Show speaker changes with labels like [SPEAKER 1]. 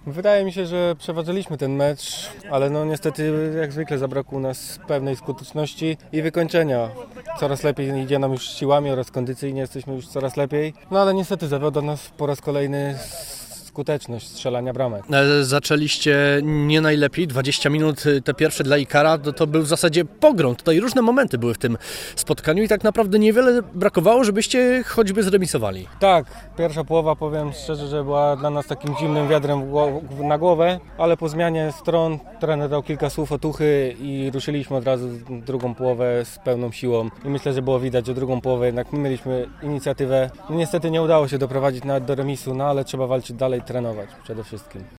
[SPEAKER 1] Wydaje mi się, że przeważyliśmy ten mecz, ale no niestety jak zwykle zabrakło nas pewnej skuteczności i wykończenia. Coraz lepiej idzie nam już siłami oraz kondycyjnie jesteśmy już coraz lepiej. No ale niestety zawiodła nas po raz kolejny skuteczność strzelania bramek.
[SPEAKER 2] Zaczęliście nie najlepiej, 20 minut te pierwsze dla Ikara, to był w zasadzie pogrom. Tutaj różne momenty były w tym spotkaniu i tak naprawdę niewiele brakowało, żebyście choćby zremisowali.
[SPEAKER 1] Tak, pierwsza połowa, powiem szczerze, że była dla nas takim zimnym wiadrem na głowę, ale po zmianie stron trener dał kilka słów otuchy i ruszyliśmy od razu drugą połowę z pełną siłą. I myślę, że było widać, że drugą połowę jednak my mieliśmy inicjatywę. Niestety nie udało się doprowadzić nawet do remisu, no ale trzeba walczyć dalej, trenować przede wszystkim.